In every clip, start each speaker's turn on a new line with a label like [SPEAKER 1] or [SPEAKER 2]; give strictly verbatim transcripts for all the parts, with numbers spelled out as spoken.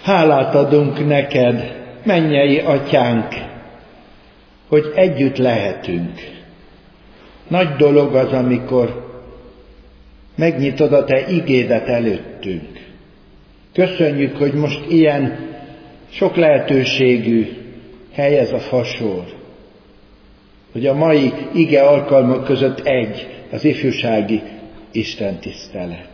[SPEAKER 1] Hálát adunk neked, mennyei atyánk, hogy együtt lehetünk. Nagy dolog az, amikor megnyitod a te igédet előttünk. Köszönjük, hogy most ilyen sok lehetőségű hely ez a fasor, hogy a mai ige alkalmak között egy, az ifjúsági istentisztelet.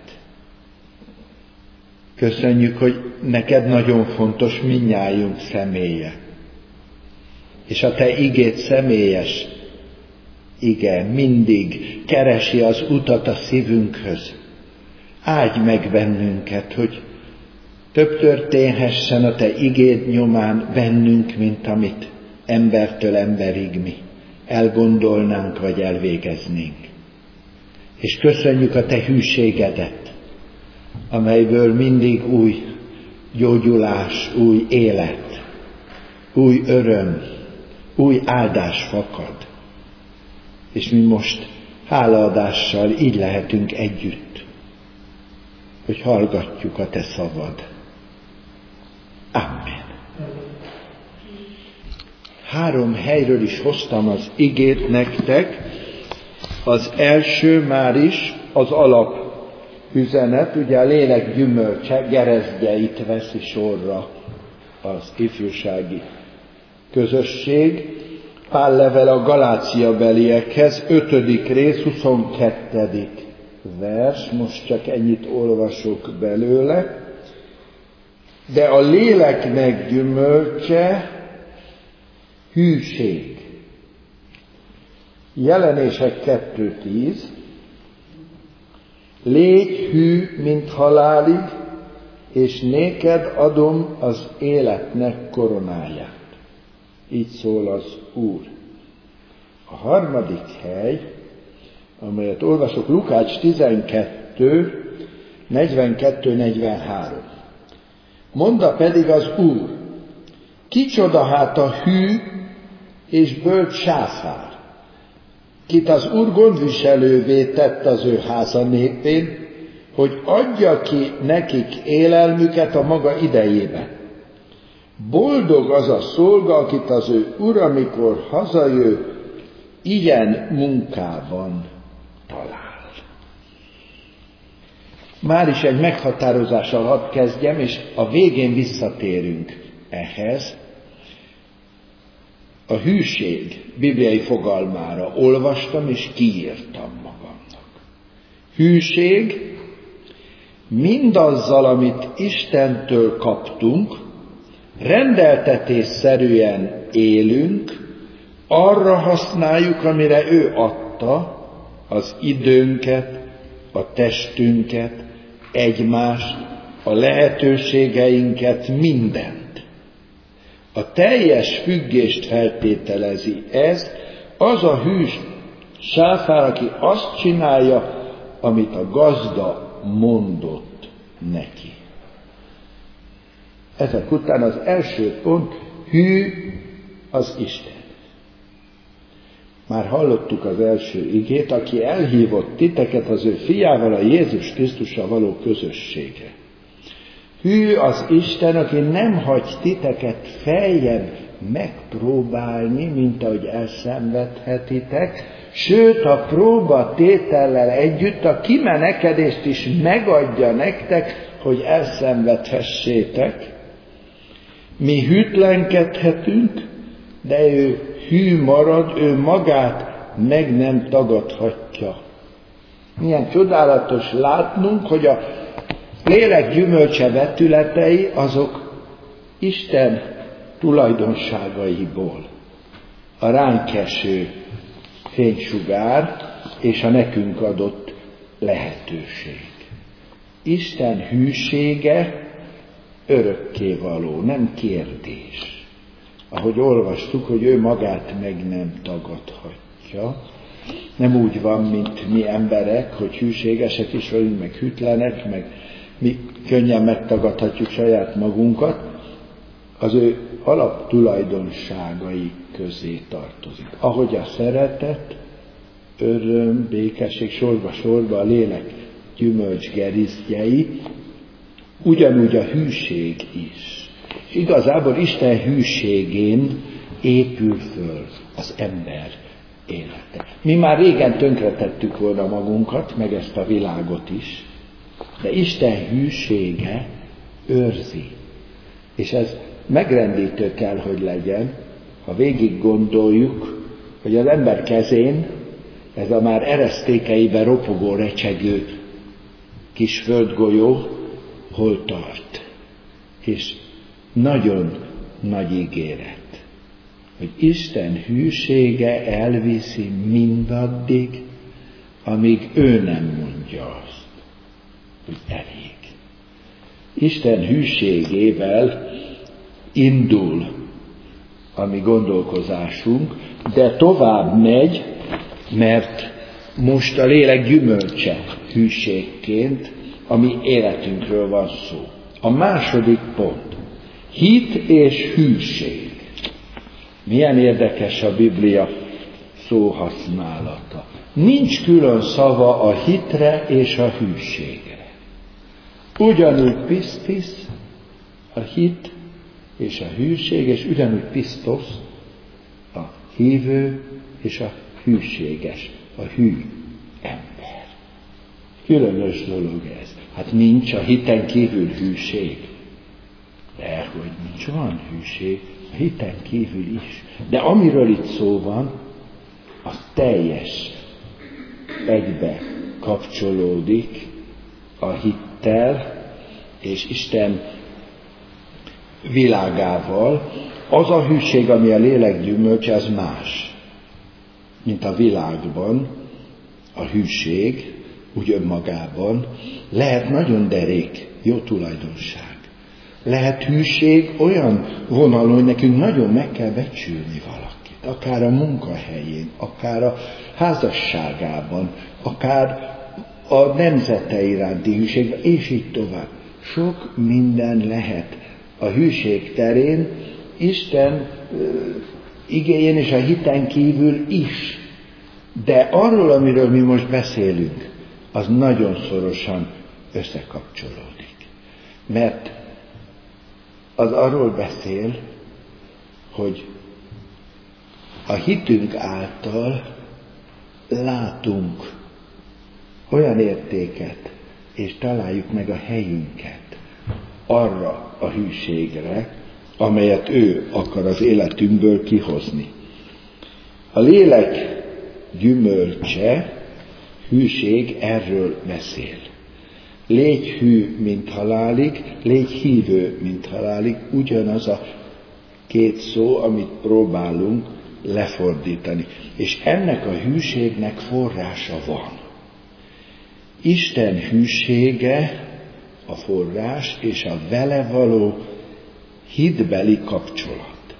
[SPEAKER 1] Köszönjük, hogy neked nagyon fontos mindnyájunk személye. És a te igéd személyes ige mindig keresi az utat a szívünkhöz. Áldj meg bennünket, hogy több történhessen a te igéd nyomán bennünk, mint amit embertől emberig mi elgondolnánk vagy elvégeznénk. És köszönjük a te hűségedet, amelyből mindig új gyógyulás, új élet, új öröm, új áldás fakad. És mi most hálaadással így lehetünk együtt, hogy hallgatjuk a te szavad. Amen. Három helyről is hoztam az igét nektek. Az első már is az alapüzenet, ugye a lélek gyümölcse, gerezgyeit veszi sorra az ifjúsági közösség. Pál levele a Galácia beliekhez, ötödik rész, huszonkettedik vers, most csak ennyit olvasok belőle. De a léleknek gyümölcse hűség. Jelenések kettő tíz. Légy hű, mint halálig, és néked adom az életnek koronáját. Így szól az Úr. A harmadik hely, amelyet olvasok, Lukács tizenkettő, negyvenkettő negyvenhárom. Mondta pedig az Úr, kicsoda hát a hű és bölcs sáfár, kit az Úr gondviselővé tett az ő háza népén, hogy adja ki nekik élelmüket a maga idejében. Boldog az a szolga, akit az ő ura, amikor hazajön, ilyen munkában talál. Már is egy meghatározással hadd kezdjem, és a végén visszatérünk ehhez. A hűség bibliai fogalmára olvastam és kiírtam magamnak. Hűség mindazzal, amit Istentől kaptunk, rendeltetésszerűen élünk, arra használjuk, amire ő adta, az időnket, a testünket, egymást, a lehetőségeinket, mindent. A teljes függést feltételezi ez, az a hűs sáfár, aki azt csinálja, amit a gazda mondott neki. Ezek után az első pont, hű az Isten. Már hallottuk az első igét, aki elhívott titeket az ő fiával, a Jézus Krisztussal való közösségre. Hű az Isten, aki nem hagy titeket feljebb megpróbálni, mint ahogy elszenvedhetitek, sőt a próba tétellel együtt a kimenekedést is megadja nektek, hogy elszenvedhessétek. Mi hűtlenkedhetünk, de ő hű marad, ő magát meg nem tagadhatja. Milyen csodálatos látnunk, hogy a lélek gyümölcse vetületei azok Isten tulajdonságaiból. A ránk eső fénysugár és a nekünk adott lehetőség. Isten hűsége örökkévaló, nem kérdés. Ahogy olvastuk, hogy ő magát meg nem tagadhatja. Nem úgy van, mint mi emberek, hogy hűségesek is vagyunk, meg hűtlenek, meg mi könnyen megtagadhatjuk saját magunkat. Az ő alaptulajdonságai közé tartozik. Ahogy a szeretet, öröm, békesség, sorba-sorba a lélek gyümölcs gerisztjei, ugyanúgy a hűség is. És igazából Isten hűségén épül föl az ember élete. Mi már régen tönkretettük volna magunkat, meg ezt a világot is, de Isten hűsége őrzi. És ez megrendítő kell, hogy legyen, ha végig gondoljuk, hogy az ember kezén ez a már eresztékeiben ropogó, recsegő kis földgolyó hol tart. És nagyon nagy ígéret, hogy Isten hűsége elviszi mindaddig, amíg ő nem mondja azt, hogy elég. Isten hűségével indul a mi gondolkozásunk, de tovább megy, mert most a lélek gyümölcse hűségként a mi életünkről van szó. A második pont. Hit és hűség. Milyen érdekes a Biblia szóhasználata. Nincs külön szava a hitre és a hűségre. Ugyanúgy pisztisz a hit és a hűség, és ugyanúgy pisztosz a hívő és a hűséges, a hű ember. Különös dolog ez. Hát nincs a hiten kívül hűség. De hogy nincs, van hűség, a hiten kívül is. De amiről itt szó van, az teljes egybe kapcsolódik a hittel és Isten világával. Az a hűség, ami a lélek gyümölcse, az más, mint a világban. A hűség úgy önmagában lehet nagyon derék, jó tulajdonság. Lehet hűség olyan vonalon, hogy nekünk nagyon meg kell becsülni valakit, akár a munkahelyén, akár a házasságában, akár a nemzete iránti hűségben, és így tovább. Sok minden lehet a hűség terén, Isten igéjén és a hiten kívül is. De arról, amiről mi most beszélünk, az nagyon szorosan összekapcsolódik. Mert az arról beszél, hogy a hitünk által látunk olyan értéket, és találjuk meg a helyünket arra a hűségre, amelyet ő akar az életünkből kihozni. A lélek gyümölcse, hűség erről beszél. Légy hű, mint halálig, légy hívő, mint halálig, ugyanaz a két szó, amit próbálunk lefordítani. És ennek a hűségnek forrása van. Isten hűsége a forrás, és a vele való hitbeli kapcsolat.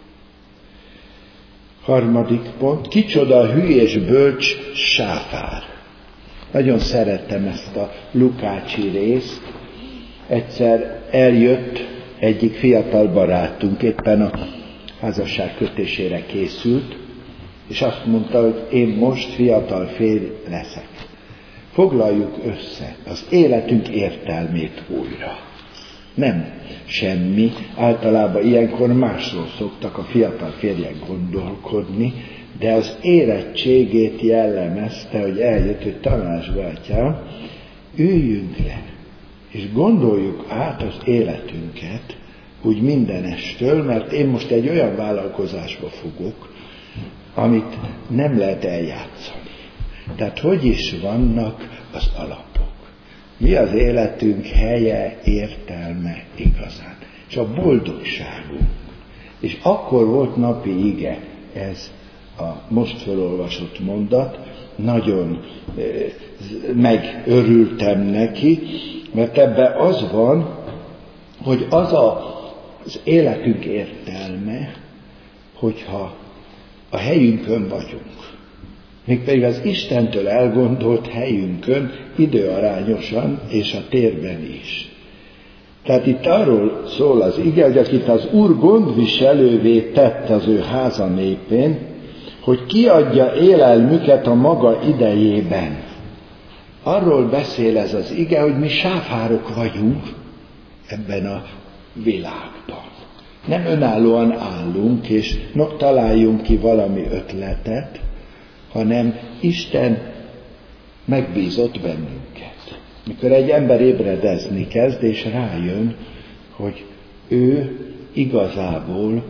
[SPEAKER 1] Harmadik pont, kicsoda a hű és bölcs sáfár. Nagyon szerettem ezt a Lukácsi részt. Egyszer eljött egyik fiatal barátunk, éppen a házasság kötésére készült, és azt mondta, hogy én most fiatal férj leszek. Foglaljuk össze az életünk értelmét újra. Nem semmi, általában ilyenkor másról szoktak a fiatal férjek gondolkodni, de az érettségét jellemezte, hogy eljött, hogy Tamás bátyám, üljünk le, és gondoljuk át az életünket, úgy mindenestől, mert én most egy olyan vállalkozásba fogok, amit nem lehet eljátszani. Tehát hogy is vannak az alapok? Mi az életünk helye, értelme igazán? És a boldogságunk. És akkor volt napi ige ez a most felolvasott mondat, nagyon eh, megörültem neki, mert ebben az van, hogy az a, az életünk értelme, hogyha a helyünkön vagyunk. Mégpedig az Istentől elgondolt helyünkön, időarányosan és a térben is. Tehát itt arról szól az ige, hogy akit az Úr gondviselővé tett az ő háza népén, hogy kiadja élelmüket a maga idejében. Arról beszél ez az ige, hogy mi sáfárok vagyunk, ebben a világban. Nem önállóan állunk, és no, találjunk ki valami ötletet, hanem Isten megbízott bennünket. Mikor egy ember ébredezni kezd, és rájön, hogy ő igazából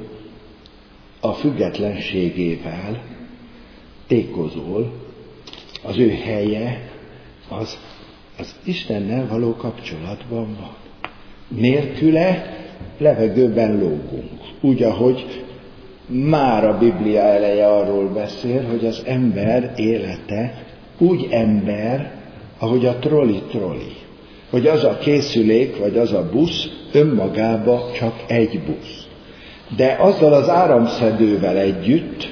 [SPEAKER 1] a függetlenségével tékozol, az ő helye az, az Istennel való kapcsolatban van. Nélküle levegőben lógunk. Úgy, ahogy már a Biblia eleje arról beszél, hogy az ember élete úgy ember, ahogy a troli-troli. Hogy az a készülék, vagy az a busz önmagába csak egy busz. De azzal az áramszedővel együtt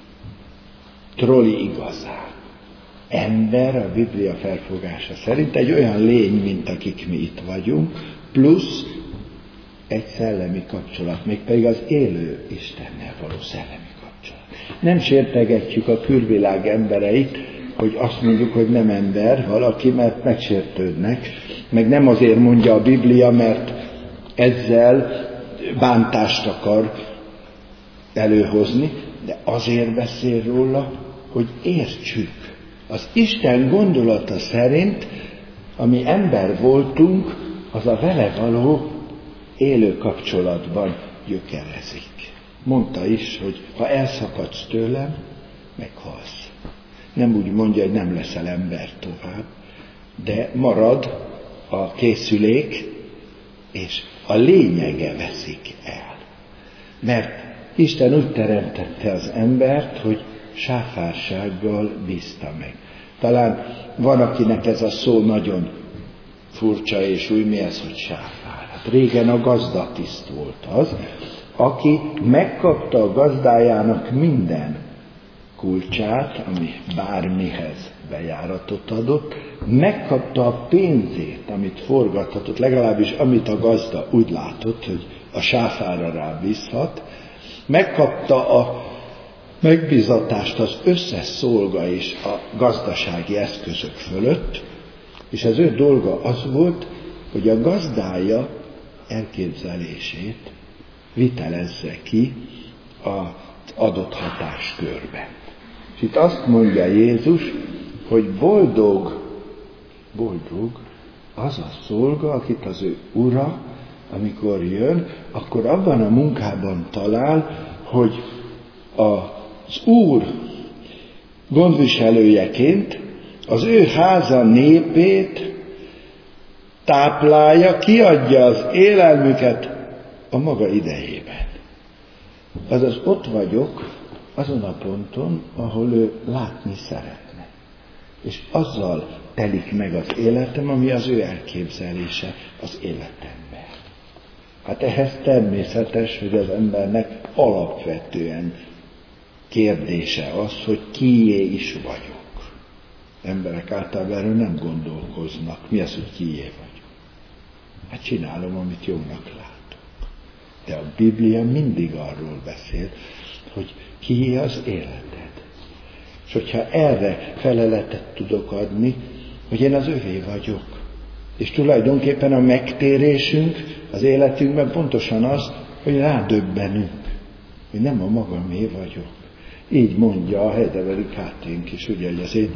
[SPEAKER 1] troli igazán. Ember a Biblia felfogása szerint egy olyan lény, mint akik mi itt vagyunk, plusz egy szellemi kapcsolat, mégpedig az élő Istennel való szellemi kapcsolat. Nem sértegetjük a külvilág embereit, hogy azt mondjuk, hogy nem ember valaki, mert megsértődnek, meg nem azért mondja a Biblia, mert ezzel bántást akar előhozni, de azért beszél róla, hogy értsük. Az Isten gondolata szerint, ami ember voltunk, az a vele való élő kapcsolatban gyökerezik. Mondta is, hogy ha elszakadsz tőlem, meghalsz. Nem úgy mondja, hogy nem leszel ember tovább, de marad a készülék, és a lényege veszik el. Mert Isten úgy teremtette az embert, hogy sáfársággal bízta meg. Talán van, akinek ez a szó nagyon furcsa és új, mi ez, hogy sáfár. Hát régen a gazdatiszt volt az, aki megkapta a gazdájának minden kulcsát, ami bármihez bejáratot adott, megkapta a pénzét, amit forgathatott, legalábbis amit a gazda úgy látott, hogy a sáfára rábízhat, megkapta a megbízatást az összes szolga és a gazdasági eszközök fölött, és az ő dolga az volt, hogy a gazdája elképzelését vitelezze ki az adott hatáskörben. És itt azt mondja Jézus, hogy boldog, boldog az a szolga, akit az ő ura, amikor jön, akkor abban a munkában talál, hogy az Úr gondviselőjeként az ő háza népét táplálja, kiadja az élelmüket a maga idejében. Azaz ott vagyok azon a ponton, ahol ő látni szeretne. És azzal telik meg az életem, ami az ő elképzelése az életemben. Hát ehhez természetes, hogy az embernek alapvetően kérdése az, hogy kié is vagyok. Emberek általában erről nem gondolkoznak. Mi az, hogy kié vagyok? Hát csinálom, amit jónak látok. De a Biblia mindig arról beszél, hogy kié az életed. És hogyha erre feleletet tudok adni, hogy én az övé vagyok. És tulajdonképpen a megtérésünk az életünkben pontosan az, hogy rádöbbenünk, hogy nem a magamé vagyok. Így mondja a Heidelbergi Káténk is, ugye, hogy az én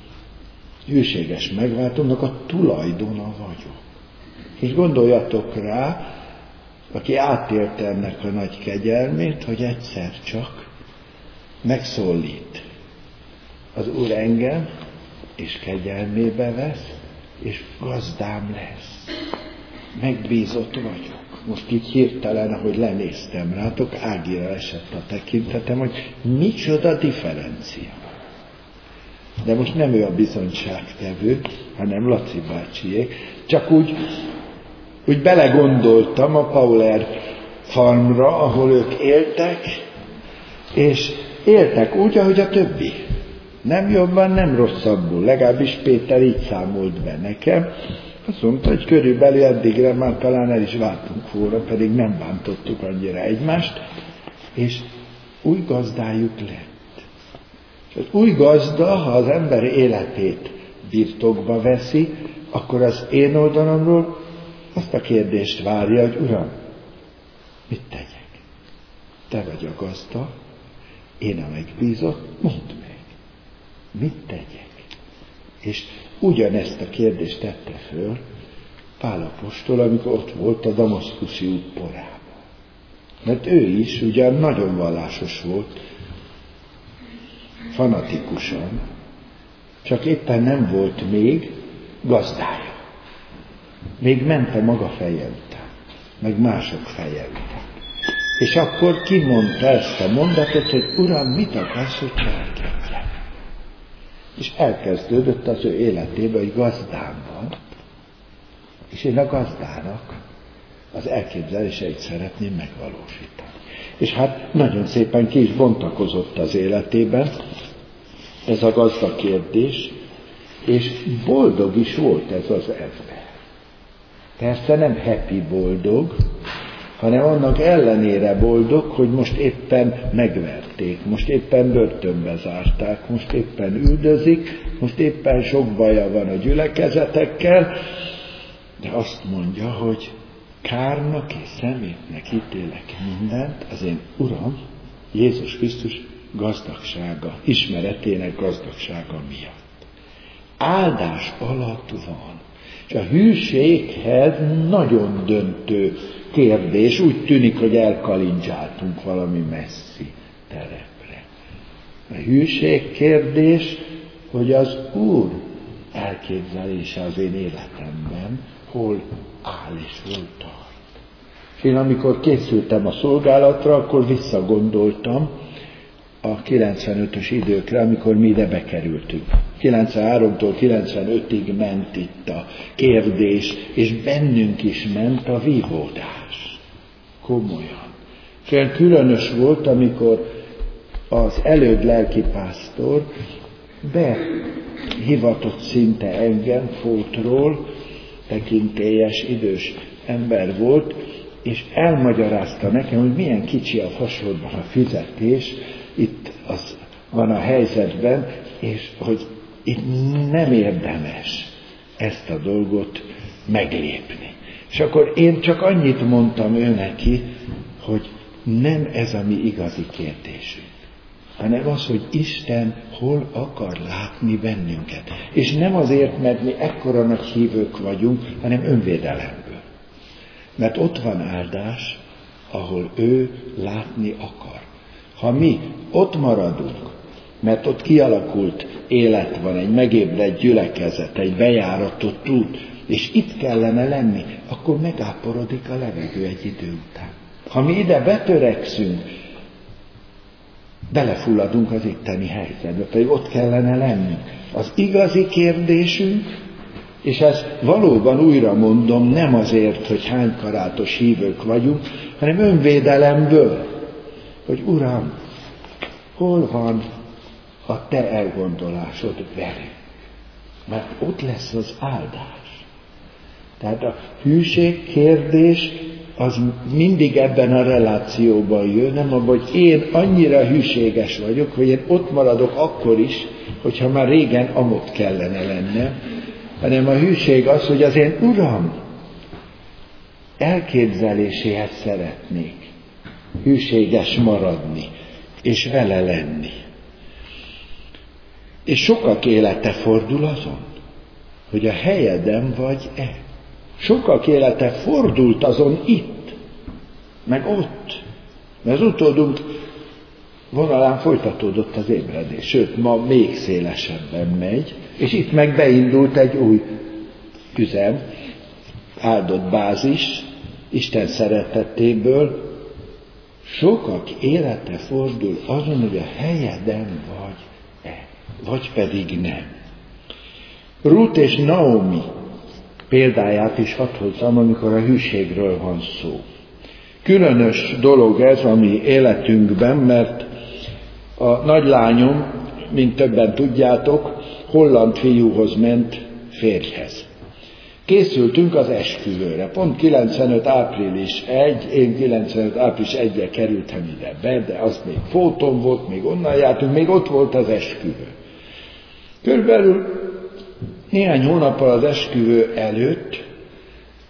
[SPEAKER 1] hűséges megváltómnak a tulajdona vagyok. És gondoljatok rá, aki átélte ennek a nagy kegyelmét, hogy egyszer csak megszólít az Úr engem, és kegyelmébe vesz, és gazdám lesz. Megbízott vagyok. Most így hirtelen, ahogy lenéztem rátok, Ágira esett a tekintetem, hogy micsoda differencia. De most nem ő a bizonyságtevő, hanem Laci bácsiék. Csak úgy, úgy belegondoltam a Pauler farmra, ahol ők éltek, és éltek úgy, ahogy a többi. Nem jobban, nem rosszabbul. Legalábbis Péter így számolt be nekem. Azt mondta, hogy körülbelül eddigre már talán el is váltunk volna, pedig nem bántottuk annyira egymást, és új gazdájuk lett. És az új gazda, ha az ember életét birtokba veszi, akkor az én oldalamról azt a kérdést várja, hogy Uram, mit tegyek? Te vagy a gazda, én a megbízott, mondd meg, mit tegyek? És ugyanezt a kérdést tette föl Pál apostol, amikor ott volt a damaszkuszi út porában. Mert ő is ugyan nagyon vallásos volt, fanatikusan, csak éppen nem volt még gazdája. Még ment a maga feje után, meg mások feje után. És akkor kimondta ezt a mondatot, hogy Uram, mit akarsz, hogy cselekedjen? És elkezdődött az ő életében, hogy gazdám van, és én a gazdának az elképzeléseit szeretném megvalósítani. És hát nagyon szépen ki is bontakozott az életében ez a gazda kérdés, és boldog is volt ez az ember. Persze nem happy boldog, hanem annak ellenére boldog, hogy most éppen megverték, most éppen börtönbe zárták, most éppen üldözik, most éppen sok baja van a gyülekezetekkel, de azt mondja, hogy kárnak és szemétnek ítélek mindent az én Uram, Jézus Krisztus gazdagsága, ismeretének gazdagsága miatt. Áldás alatt van. És a hűséghez nagyon döntő kérdés, úgy tűnik, hogy elkalincsáltunk valami messzi terepre. A hűség kérdés, hogy az Úr elképzelése az én életemben hol áll és hol tart. És én amikor készültem a szolgálatra, akkor visszagondoltam a kilencvenötös időkre, amikor mi ide bekerültünk. kilencvenháromtól kilencvenötig ment itt a kérdés, és bennünk is ment a vívódás. Komolyan. És olyan különös volt, amikor az előbb lelkipásztor behivatott szinte engem Fótról, tekintélyes, idős ember volt, és elmagyarázta nekem, hogy milyen kicsi a fasorban a fizetés, itt az van a helyzetben, és hogy itt nem érdemes ezt a dolgot meglépni. És akkor én csak annyit mondtam ő neki, hogy nem ez a mi igazi kérdésünk, hanem az, hogy Isten hol akar látni bennünket. És nem azért, mert mi ekkora nagy hívők vagyunk, hanem önvédelemből. Mert ott van áldás, ahol ő látni akar. Ha mi ott maradunk, mert ott kialakult élet van, egy megébredt gyülekezet, egy bejáratott út, és itt kellene lenni, akkor megáporodik a levegő egy idő után. Ha mi ide betörekszünk, belefulladunk az itteni helyzetbe, pedig ott kellene lennünk. Az igazi kérdésünk, és ezt valóban újra mondom, nem azért, hogy hánykarátos hívők vagyunk, hanem önvédelemből, hogy Uram, hol van a te elgondolásod velünk? Mert ott lesz az áldás. Tehát a hűség kérdés az mindig ebben a relációban jön, nem abban, hogy én annyira hűséges vagyok, hogy én ott maradok akkor is, hogyha már régen amott kellene lennem, hanem a hűség az, hogy az én Uram elképzeléséhez szeretnék hűséges maradni, és vele lenni. És sokak élete fordul azon, hogy a helyeden vagy-e. Sokak élete fordult azon itt, meg ott. Mert az utódunk vonalán folytatódott az ébredés. Sőt, ma még szélesebben megy, és itt meg beindult egy új üzem, áldott bázis, Isten szeretetéből. Sokak élete fordul azon, hogy a helyeden vagy-e, vagy pedig nem. Rút és Naomi példáját is hadd hozzam, amikor a hűségről van szó. Különös dolog ez a mi életünkben, mert a nagylányom, mint többen tudjátok, holland fiúhoz ment férjhez. Készültünk az esküvőre. Pont kilencvenöt április egy, én kilencvenöt április egyre kerültem ide be, de az még fóton volt, még onnan jártunk, még ott volt az esküvő. Körülbelül néhány hónappal az esküvő előtt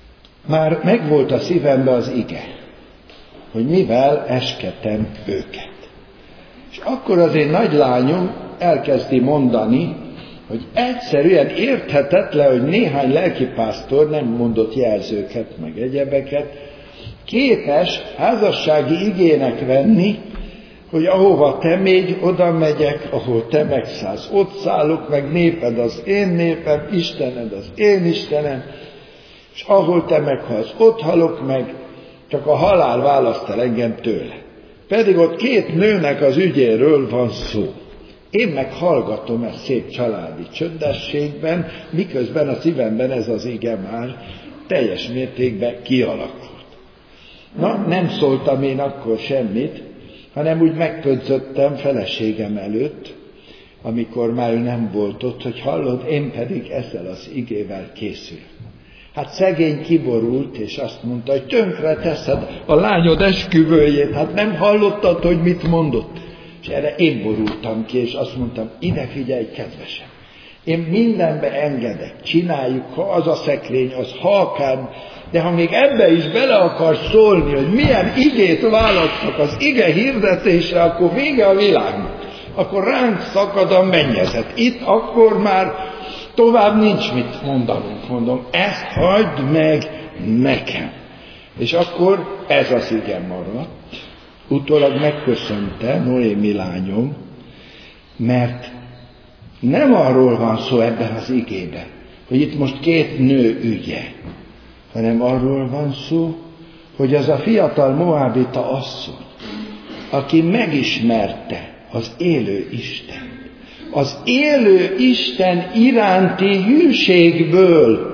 [SPEAKER 1] már megvolt a szívembe az ige, hogy mivel esketem őket. És akkor az én nagylányom elkezdi mondani, hogy egyszerűen érthetetlen, hogy néhány lelkipásztor, nem mondott jelzőket, meg egyebeket, képes házassági igének venni, hogy ahova te mégy, oda megyek, ahol te megszállsz, ott szállok, meg néped az én népem, Istened az én Istenem, és ahol te meghalsz, ott halok meg, csak a halál választ el engem tőle. Pedig ott két nőnek az ügyéről van szó. Én meg hallgatom ezt szép családi csöndességben, miközben a szívemben ez az ige már teljes mértékben kialakult. Na, nem szóltam én akkor semmit, hanem úgy megködzöttem feleségem előtt, amikor már ő nem volt ott, hogy hallod, én pedig ezzel az igével készülök. Hát szegény kiborult, és azt mondta, hogy tönkre teszed a lányod esküvőjét, hát nem hallottad, hogy mit mondott. És erre én borultam ki, és azt mondtam, ide figyelj, kedvesem, én mindenbe engedek, csináljuk, ha az a szekrény, az halkán, de ha még ebbe is bele akarsz szólni, hogy milyen igét választok az ige hirdetésre, akkor vége a világnak. Akkor ránk szakad a mennyezet. Itt akkor már tovább nincs mit mondanunk, mondom, ezt hagyd meg nekem. És akkor ez az ige maradt. Utólag megköszönte Noémi lányom, mert nem arról van szó ebben az igében, hogy itt most két nő ügye, hanem arról van szó, hogy az a fiatal moábita asszony, aki megismerte az élő Isten, az élő Isten iránti hűségből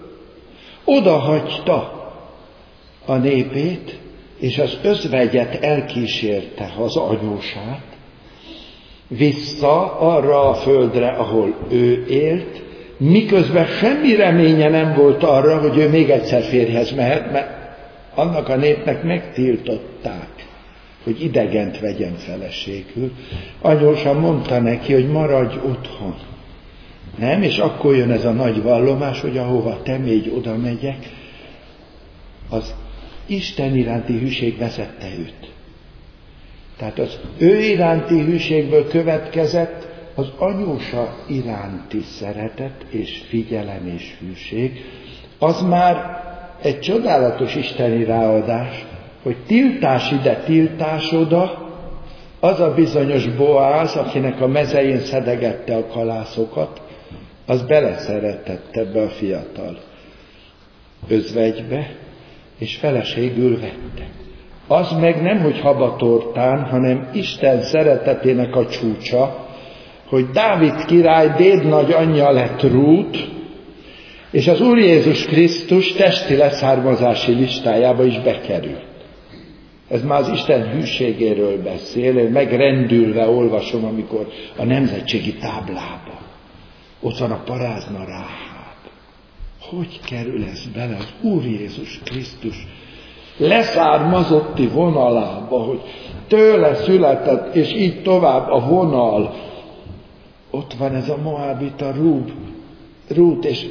[SPEAKER 1] odahagyta a népét, és az özvegyet elkísérte az anyósát vissza arra a földre, ahol ő élt, miközben semmi reménye nem volt arra, hogy ő még egyszer férjhez mehet, mert annak a népnek megtiltották, hogy idegent vegyen feleségül. Anyósa mondta neki, hogy maradj otthon. Nem? És akkor jön ez a nagy vallomás, hogy ahova te mégy, oda megyek. Az Isten iránti hűség vezette őt. Tehát az ő iránti hűségből következett az anyósa iránti szeretet és figyelem és hűség. Az már egy csodálatos isteni ráadás, hogy tiltás ide, tiltás oda, az a bizonyos Boáz, akinek a mezején szedegette a kalászokat, az beleszeretett ebbe a fiatal özvegybe, és feleségül vette. Az meg nem, hogy habatortán, hanem Isten szeretetének a csúcsa, hogy Dávid király dédnagy anyja lett Rút, és az Úr Jézus Krisztus testi leszármazási listájába is bekerült. Ez már az Isten hűségéről beszél, én megrendülve olvasom, amikor a nemzetségi táblában ott van a parázna Ráháb. Hogy kerül ez bele az Úr Jézus Krisztus leszármazotti vonalába, hogy tőle született, és így tovább a vonal. Ott van ez a moábita Rút, Rút, és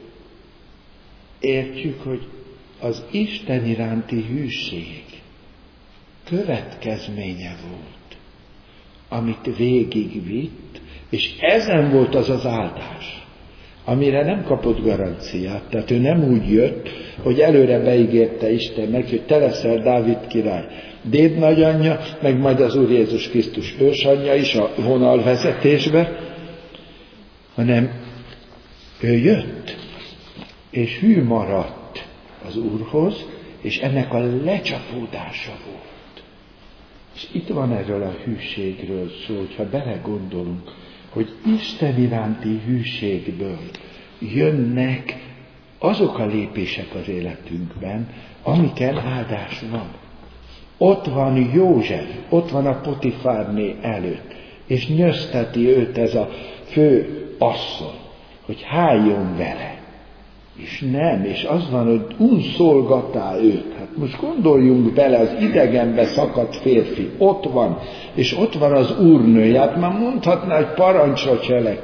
[SPEAKER 1] értjük, hogy az Isten iránti hűség következménye volt, amit végigvitt, és ezen volt az az áldás, amire nem kapott garanciát. Tehát ő nem úgy jött, hogy előre beígérte Istennek, hogy te leszel Dávid király dédnagyanyja, meg majd az Úr Jézus Krisztus ősanyja is a vonalvezetésbe, hanem ő jött, és hű maradt az Úrhoz, és ennek a lecsapódása volt. És itt van erről a hűségről szó, hogyha belegondolunk, hogy Isten iránti hűségből jönnek azok a lépések az életünkben, amiken áldás van. Ott van József, ott van a Potifárné előtt, és nyözteti őt ez a fő asszony, hogy háljon vele. És nem, és az van, hogy unszolgatál őt. Hát most gondoljunk bele, az idegenbe szakadt férfi ott van, és ott van az úrnője, hát már mondhatná, hogy parancsra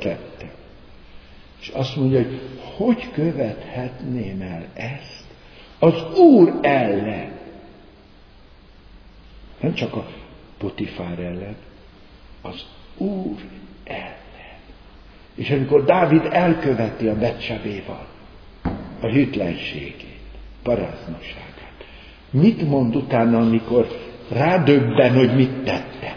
[SPEAKER 1] cselekedte. És azt mondja, hogy hogy követhetném el ezt, Az Úr ellen. Nem csak a Potifár ellen, az Úr ellen. És amikor Dávid elköveti a Betsebéval a hűtlenségét, paráznosságát, mit mond utána, amikor rádöbben, hogy mit tette?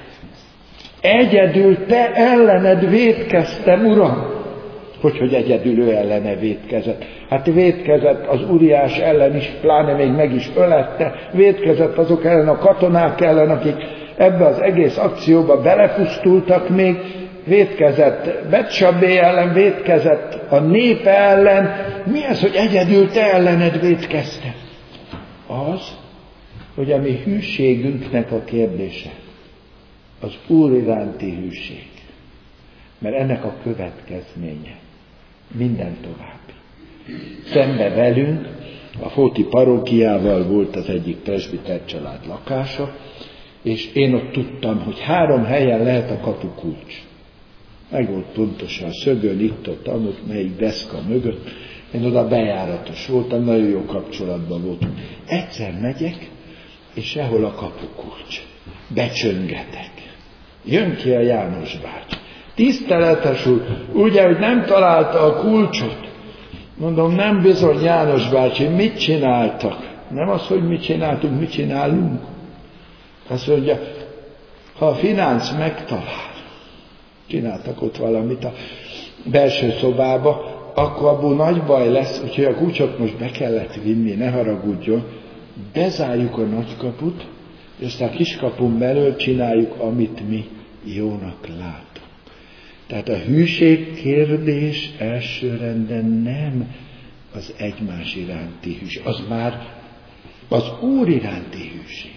[SPEAKER 1] Egyedül te ellened vétkeztem, Uram. Hogy, hogy egyedül ő ellene vétkezett? Hát vétkezett az Uriás ellen is, pláne még meg is ölette, vétkezett azok ellen, a katonák ellen, akik ebbe az egész akcióba belepusztultak még, vétkezett Betsabé ellen, vétkezett a nép ellen. Mi az, hogy egyedül te ellened vétkeztem? Az, hogy a mi hűségünknek a kérdése az Úr iránti hűség. Mert ennek a következménye minden további. Szembe velünk a Fóti parókiával volt az egyik presbiter család lakása, és én ott tudtam, hogy három helyen lehet a kapukulcs. Meg volt pontosan a szögön, itt ott, amott, melyik deszka mögött. Én oda bejáratos voltam, nagyon jó kapcsolatban voltunk. Egyszer megyek, és sehol a kapukulcs. Becsöngetek. Jön ki a János bácsi. Tiszteletes úr, ugye, hogy nem találta a kulcsot. Mondom, nem bizony, János bácsi, mit csináltak? Nem az, hogy mit csináltunk, mit csinálunk. Azt mondja, ha a finánc megtalál, csináltak ott valamit a belső szobába, akkor abból nagy baj lesz, úgyhogy a kulcsot most be kellett vinni, ne haragudjon, bezárjuk a nagykaput, és aztán a kiskapun belül csináljuk, amit mi jónak látunk. Tehát a hűség kérdés elsőrenden nem az egymás iránti hűség, az már az Úr iránti hűség.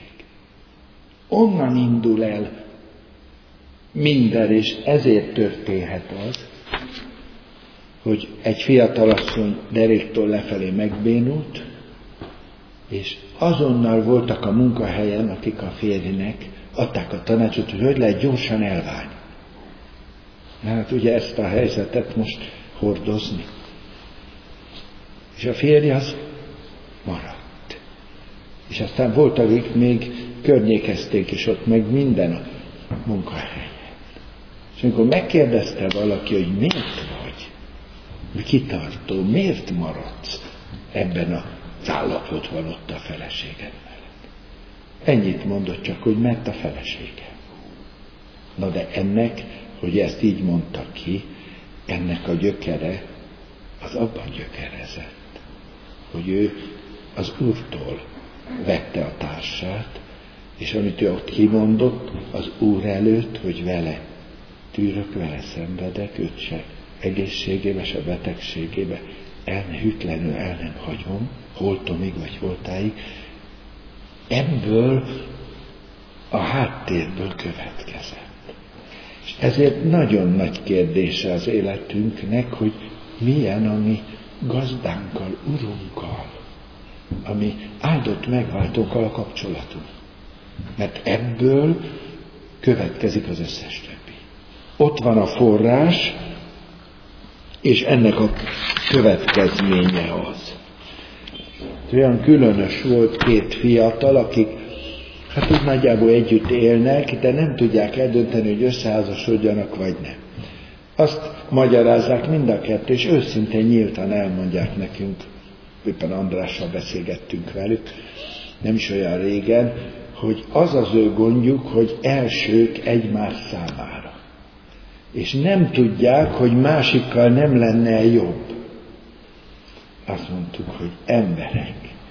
[SPEAKER 1] Onnan indul el minden, és ezért történhet az, hogy egy fiatalasszony deréktől lefelé megbénult, és azonnal voltak a munkahelyen, akik a férjnek adták a tanácsot, hogy hogy lehet gyorsan elválni. Hát ugye ezt a helyzetet most hordozni. És a férj az maradt. És aztán volt, akik még környékezték is ott meg minden a munkahelyen. És amikor megkérdezte valaki, hogy miért vagy kitartó, miért maradsz ebben az állapotban ott a feleséged mellett? Ennyit mondott csak, hogy mert a felesége. Na de ennek, hogy ezt így mondta ki, ennek a gyökere az abban gyökerezett, hogy ő az Úrtól vette a társát, és amit ő ott kimondott az Úr előtt, hogy vele tűrök, vele szenvedek, őt se egészségébe, se betegségébe el ne hűtlenül el nem hagyom, holtomig vagy holtáig, ebből a háttérből következett. És ezért nagyon nagy kérdése az életünknek, hogy milyen a mi gazdánkkal, Urunkkal, ami áldott megváltókkal a kapcsolatunk. Mert ebből következik az összes többi. Ott van a forrás, és ennek a következménye az. Olyan különös volt két fiatal, akik hát úgy nagyjából együtt élnek, de nem tudják eldönteni, hogy összeházasodjanak, vagy nem. Azt magyarázzák mind a kettő, és őszintén nyíltan elmondják nekünk, éppen Andrással beszélgettünk velük, nem is olyan régen, hogy az az ő gondjuk, hogy elsők egymás számára. És nem tudják, hogy másikkal nem lenne jobb. Azt mondtuk, hogy emberek,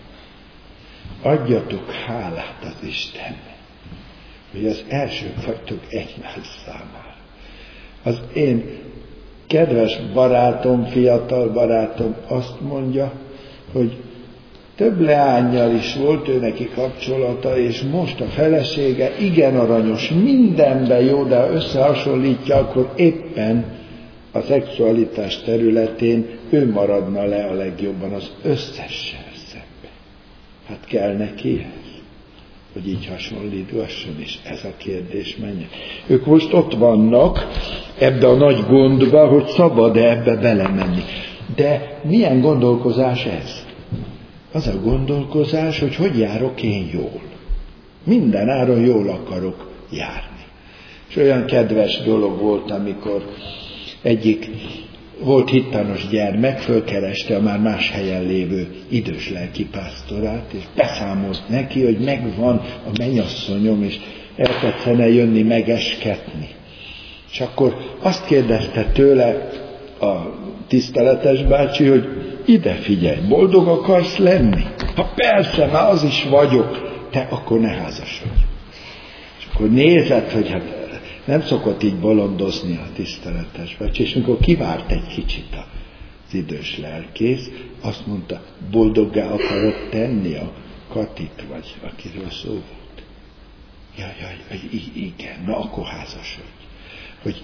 [SPEAKER 1] adjatok hálát az Istennek, hogy az elsők vagytok egymás számára. Az én kedves barátom, fiatal barátom azt mondja, hogy több leánnyal is volt ő neki kapcsolata, és most a felesége igen aranyos, mindenben jó, de ha összehasonlítja, akkor éppen a szexualitás területén ő maradna le a legjobban az összessel szemben. Hát kell neki ez, hogy így hasonlítgasson, és ez a kérdés menjen. Ők most ott vannak ebbe a nagy gondba, hogy szabad-e ebbe belemenni. De milyen gondolkozás ez? az a gondolkozás, hogy hogy járok én jól. Minden áron jól akarok járni. És olyan kedves dolog volt, amikor egyik volt hittanos gyermek, fölkereste a már más helyen lévő idős lelkipásztorát, és beszámolt neki, hogy megvan a mennyasszonyom, és el tetszene jönni megesketni. És akkor azt kérdezte tőle a tiszteletes bácsi, hogy ide figyelj, boldog akarsz lenni? Ha persze, már az is vagyok, te akkor ne házasodj. És akkor nézett, hogy hát nem szokott így bolondozni a tiszteletes bácsi, és amikor kivárt egy kicsit az idős lelkész, azt mondta, boldoggá akarod tenni a Katit, vagy akiről szó volt. Jaj, jaj, igen, na akkor házasodj. Hogy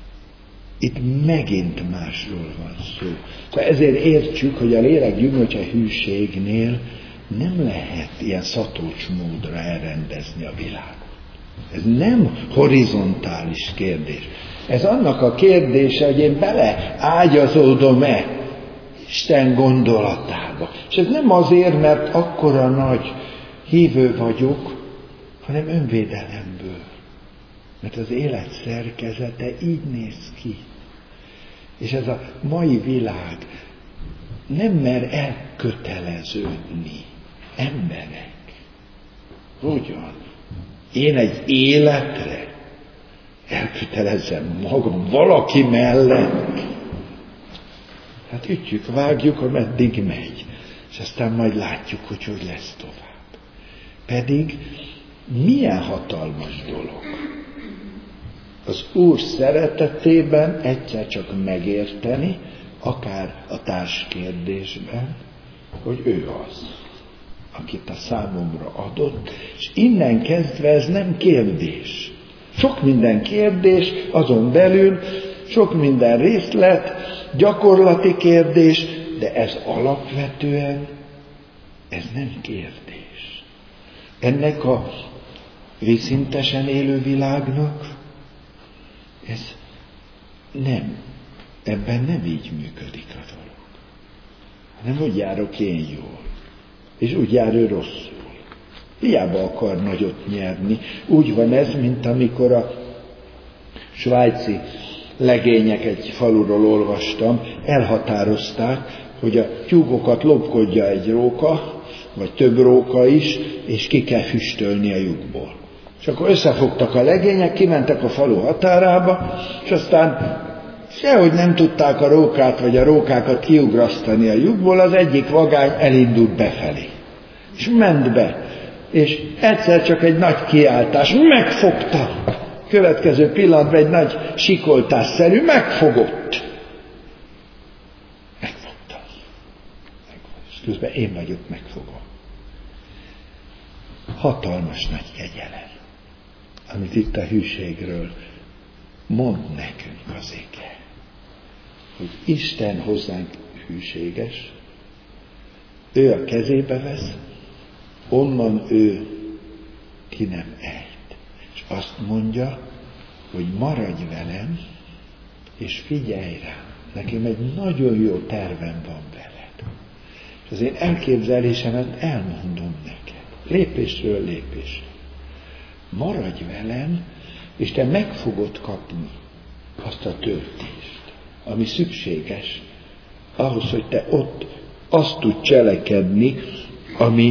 [SPEAKER 1] itt megint másról van szó. Tehát ezért értsük, hogy a lélek gyümölcse hűségnél nem lehet ilyen szatolcs módra elrendezni a világot. Ez nem horizontális kérdés. Ez annak a kérdése, hogy én beleágyazódom-e Isten gondolatába. És ez nem azért, mert akkora nagy hívő vagyok, hanem önvédelemből. Mert az élet szerkezete így néz ki. És ez a mai világ nem mer elköteleződni. Emberek. Hogyan? Én egy életre elkötelezem magam valaki mellett. Hát ütjük, vágjuk, ameddig megy. És aztán majd látjuk, hogy hogy lesz tovább. Pedig milyen hatalmas dolog. Az Úr szeretetében egyszer csak megérteni, akár a társkérdésben, hogy ő az, akit a számomra adott, és innen kezdve ez nem kérdés. Sok minden kérdés, azon belül sok minden részlet, gyakorlati kérdés, de ez alapvetően, ez nem kérdés. Ennek a vízszintesen élő világnak ez nem, ebben nem így működik a dolog. Hanem hogy járok én jól, és úgy jár ő rosszul. Hiába akar nagyot nyerni. Úgy van ez, mint amikor a svájci legények, egy faluról olvastam, elhatározták, hogy a tyúkokat lopkodja egy róka, vagy több róka is, és ki kell füstölni a lyukból. És akkor összefogtak a legények, kimentek a falu határába, és aztán sehogy nem tudták a rókát, vagy a rókákat kiugrasztani a lyukból, az egyik vagány elindult befelé. És ment be. És egyszer csak egy nagy kiáltás, megfogta. Következő pillanatban egy nagy sikoltásszerű, megfogott. Megfogta. És közben én vagyok megfogva. Hatalmas nagy kegyelem, amit itt a hűségről mond nekünk az ige. Hogy Isten hozzánk hűséges, ő a kezébe vesz, onnan ő ki nem ejt. És azt mondja, hogy maradj velem, és figyelj rám. Nekem egy nagyon jó tervem van veled. És az én elképzelésemet elmondom neked. Lépésről lépésre. Maradj velem, és te meg fogod kapni azt a töltést, ami szükséges ahhoz, hogy te ott azt tud cselekedni, ami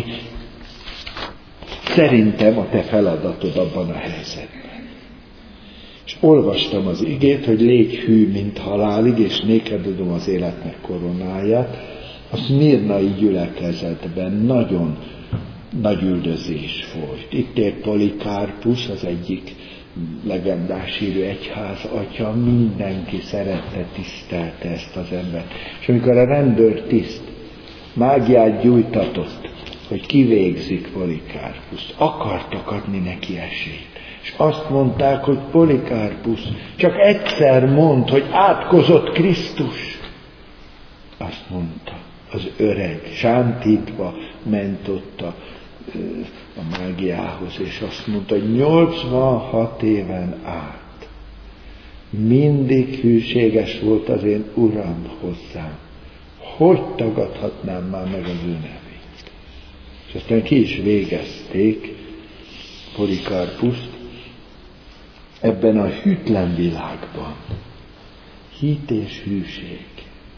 [SPEAKER 1] szerintem a te feladatod abban a helyzetben. És olvastam az igét, hogy légy hű, mint halálig, és néked adom az életnek koronáját. A szmirnai gyülekezetben nagyon nagy üldözés folyt. Itt ért Polikárpusz, az egyik legendás hírű egyház atya, mindenki szerette, tisztelte ezt az embert. És amikor a rendőrtiszt mágiát gyújtatott, hogy kivégzik Polikárpuszt, akartak adni neki esélyt. És azt mondták, hogy Polikárpusz csak egyszer mond, hogy átkozott Krisztus. Azt mondta az öreg, sántítva ment ott a, a mágiához, és azt mondta, hogy nyolcvanhat éven át mindig hűséges volt az én Uram hozzám. Hogy tagadhatnám már meg az ő nevét? És aztán ki is végezték Polikarpuszt ebben a hűtlen világban. Hit és hűség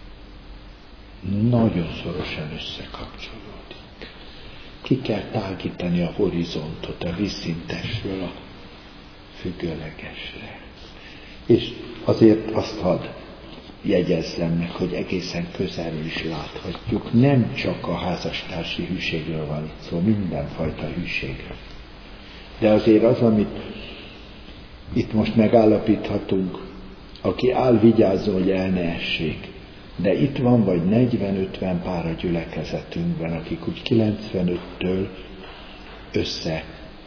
[SPEAKER 1] nagyon szorosan összekapcsolódik. Ki kell tágítani a horizontot a vízszintesről a függőlegesre. És azért azt hadd jegyezzem meg, hogy egészen közelről is láthatjuk, nem csak a házastársi hűségről van itt szó, mindenfajta hűségről. De azért az, amit itt most megállapíthatunk, aki áll, vigyázzon, hogy el ne essék. De itt van vagy negyven-ötven pár a gyülekezetünkben, akik úgy kilencvenöttől összejöttek,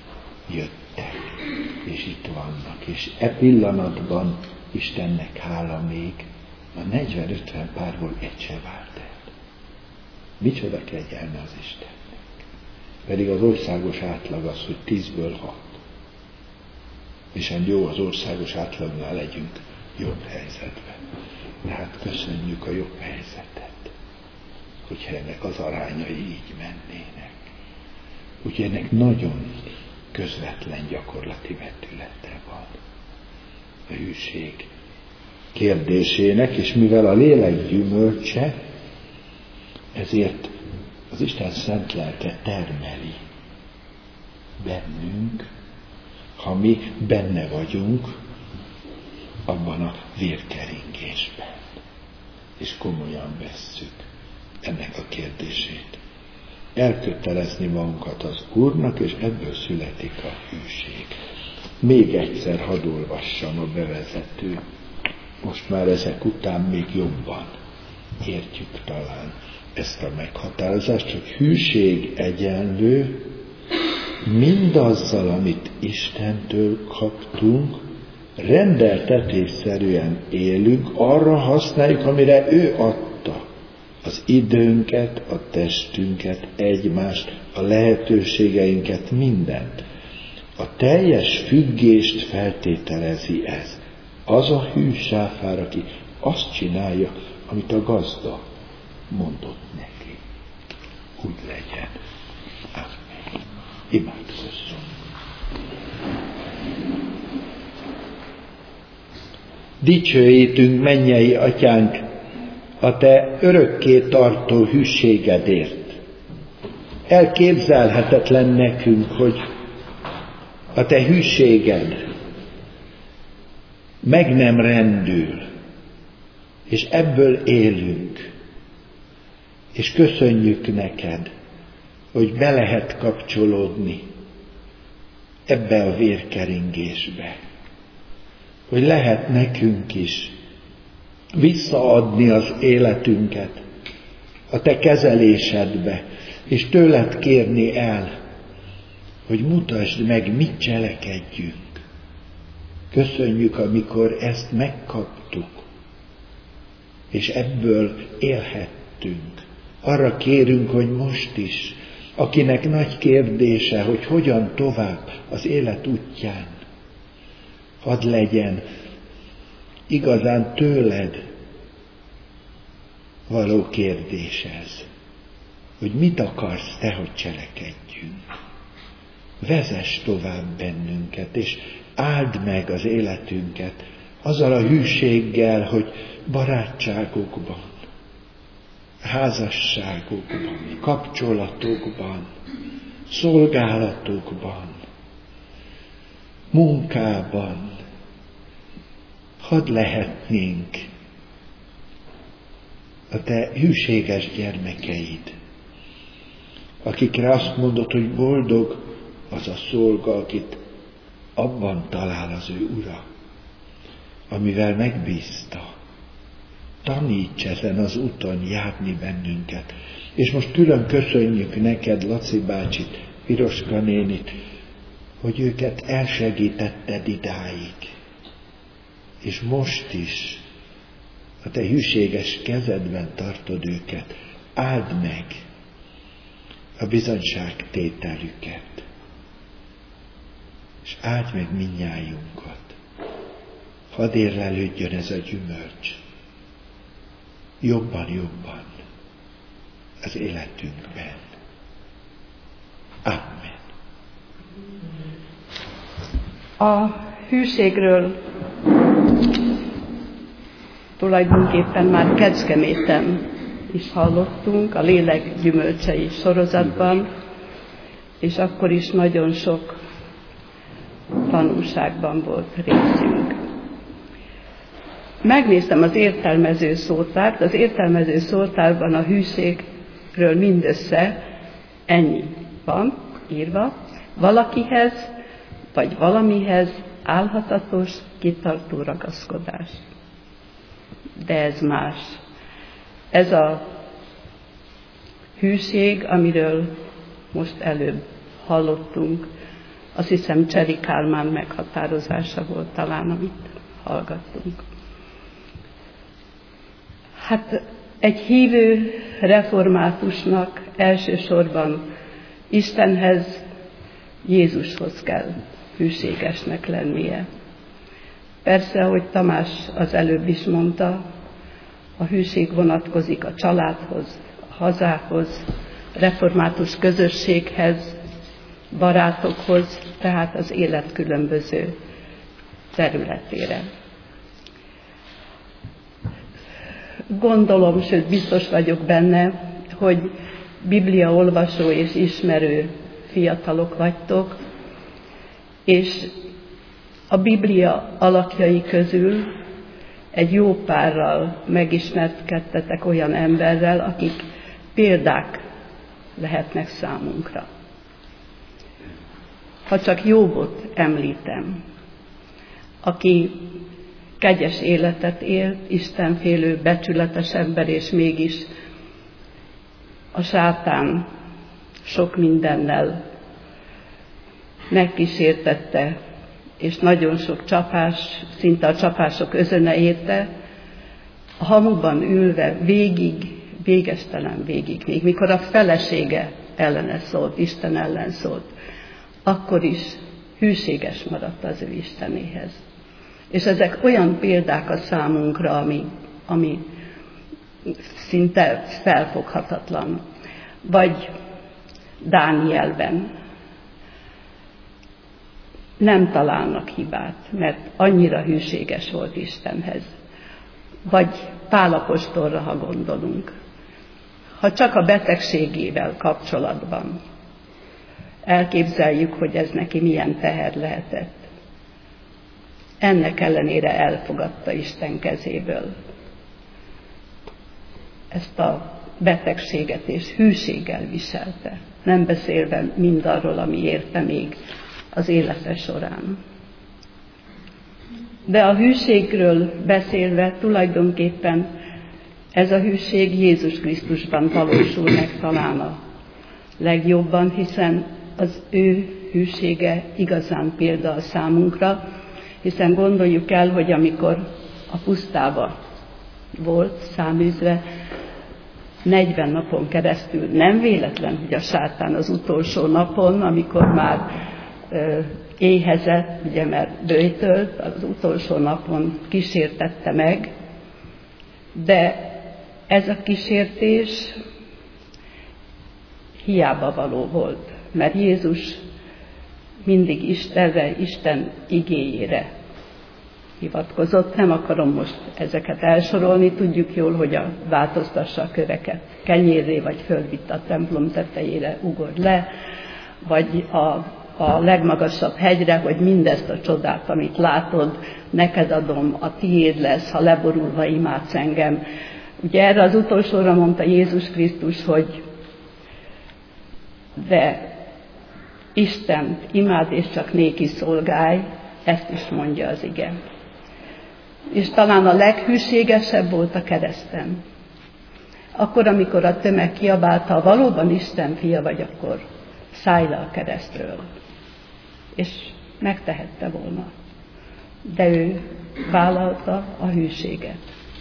[SPEAKER 1] és itt vannak. És e pillanatban Istennek hála még a negyven-ötven párból egy se vált el. Micsoda kegyelme az Istennek. Pedig az országos átlag az, hogy tízből hat. És hát jó, az országos átlagnál legyünk jobb helyzetben. De hát köszönjük a jobb helyzetet, hogyha ennek az arányai így mennének. Úgyhogy ennek nagyon közvetlen gyakorlati vetülete van a hűség kérdésének, és mivel a lélek gyümölcse, ezért az Isten szent lelke termeli bennünk, ha mi benne vagyunk abban a vérkeringésben, és komolyan vesszük ennek a kérdését. Elkötelezni magunkat az Úrnak, és ebből születik a hűség. Még egyszer hadd olvassam a bevezető. Most már ezek után még jobban értjük talán ezt a meghatározást, hogy hűség egyenlő mindazzal, amit Istentől kaptunk, rendeltetésszerűen élünk, arra használjuk, amire ő adta. Az időnket, a testünket, egymást, a lehetőségeinket, mindent. A teljes függést feltételezi ez. Az a hű sáfár, aki azt csinálja, amit a gazda mondott neki. Úgy legyen. Amen. Imádkozzunk. Dicsőítünk, mennyei atyánk, a te örökké tartó hűségedért. Elképzelhetetlen nekünk, hogy a te hűséged meg nem rendül, és ebből élünk, és köszönjük neked, hogy be lehet kapcsolódni ebbe a vérkeringésbe, hogy lehet nekünk is visszaadni az életünket a te kezelésedbe, és tőled kérni el, hogy mutasd meg, mit cselekedjünk. Köszönjük, amikor ezt megkaptuk, és ebből élhettünk. Arra kérünk, hogy most is, akinek nagy kérdése, hogy hogyan tovább az élet útján, hadd legyen igazán tőled való kérdés ez, hogy mit akarsz te, hogy cselekedjünk. Vezess tovább bennünket, és áld meg az életünket azzal a hűséggel, hogy barátságokban, házasságokban, kapcsolatokban, szolgálatokban, munkában, hadd lehetnénk a te hűséges gyermekeid, akikre azt mondod, hogy boldog az a szolga, akit abban talál az ő ura, amivel megbízta. Taníts ezen az úton járni bennünket. És most külön köszönjük neked, Laci bácsit, Piroska nénit, hogy őket elsegítetted idáig. És most is a te hűséges kezedben tartod őket. Áld meg a bizonyságtételüket. És áld meg mindnyájunkat. Hadd érlelődjön ez a gyümölcs. Jobban, jobban az életünkben. Amen.
[SPEAKER 2] A hűségről tulajdonképpen már Kecskeméten is hallottunk, a Lélek gyümölcsei sorozatban, és akkor is nagyon sok tanulságban volt részünk. Megnéztem az értelmező szótárt, az értelmező szótárban a hűségről mindössze ennyi van írva: valakihez vagy valamihez álhatatos, kitartó ragaszkodás. De ez más. Ez a hűség, amiről most előbb hallottunk, azt hiszem Cseri Kálmán meghatározása volt talán, amit hallgattunk. Hát egy hívő reformátusnak elsősorban Istenhez, Jézushoz kell hűségesnek lennie. Persze, ahogy Tamás az előbb is mondta, a hűség vonatkozik a családhoz, a hazához, református közösséghez, barátokhoz, tehát az élet különböző területére. Gondolom, sőt biztos vagyok benne, hogy Biblia olvasó és ismerő fiatalok vagytok, és a Biblia alakjai közül egy jó párral megismerkedtetek olyan emberrel, akik példák lehetnek számunkra. Ha csak Jóbot említem, aki kegyes életet élt, istenfélő, becsületes ember, és mégis a sátán sok mindennel megkísértette, és nagyon sok csapás, szinte a csapások özöne érte, a hamuban ülve végig, végestelen végig, még mikor a felesége ellene szólt, Isten ellen szólt, akkor is hűséges maradt az ő Istenéhez. És ezek olyan példák a számunkra, ami, ami szinte felfoghatatlan. Vagy Dánielben nem találnak hibát, mert annyira hűséges volt Istenhez. Vagy Pál apostolra, ha gondolunk. Ha csak a betegségével kapcsolatban elképzeljük, hogy ez neki milyen teher lehetett. Ennek ellenére elfogadta Isten kezéből ezt a betegséget, és hűséggel viselte, nem beszélve mindarról, ami érte még az élete során. De a hűségről beszélve tulajdonképpen ez a hűség Jézus Krisztusban valósul meg talán a legjobban, hiszen az ő hűsége igazán példa a számunkra, hiszen gondoljuk el, hogy amikor a pusztába volt száműzve, negyven napon keresztül, nem véletlen, hogy a sátán az utolsó napon, amikor már ö, éhezett, ugye, mert böjtölt, az utolsó napon kísértette meg, de ez a kísértés hiába való volt, mert Jézus mindig Istenre, Isten igéjére hivatkozott. Nem akarom most ezeket elsorolni, tudjuk jól, hogy a változtassa a köveket kenyérré, vagy fölvitt a templom tetejére, ugorj le, vagy a, a legmagasabb hegyre, hogy mindezt a csodát, amit látod, neked adom, a tiéd lesz, ha leborulva imádsz engem. Ugye erre az utolsóra mondta Jézus Krisztus, hogy de Istent imád, és csak néki szolgálj, ezt is mondja az ige. És talán a leghűségesebb volt a kereszten. Akkor, amikor a tömeg kiabálta, ha valóban Isten fia vagy, akkor szállj le a keresztről. És megtehette volna. De ő vállalta a hűséget.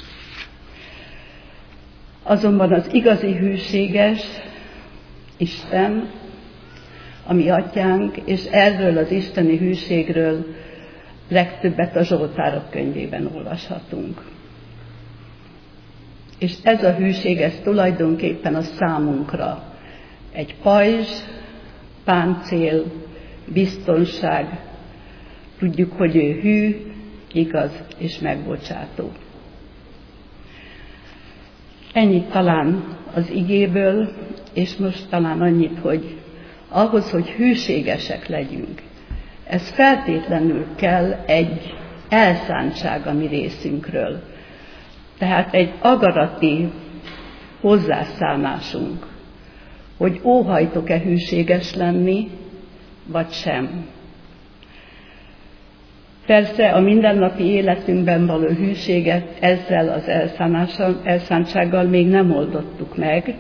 [SPEAKER 2] Azonban az igazi hűséges Isten, a mi atyánk, és erről az isteni hűségről legtöbbet a Zsoltárok könyvében olvashatunk. És ez a hűség, ez tulajdonképpen a számunkra egy pajzs, páncél, biztonság. Tudjuk, hogy ő hű, igaz és megbocsátó. Ennyit talán az igéből, és most talán annyit, hogy ahhoz, hogy hűségesek legyünk, ez feltétlenül kell egy elszántság a mi részünkről. Tehát egy agarati hozzászánásunk, hogy óhajtok-e hűséges lenni, vagy sem. Persze a mindennapi életünkben való hűséget ezzel az elszántsággal még nem oldottuk meg,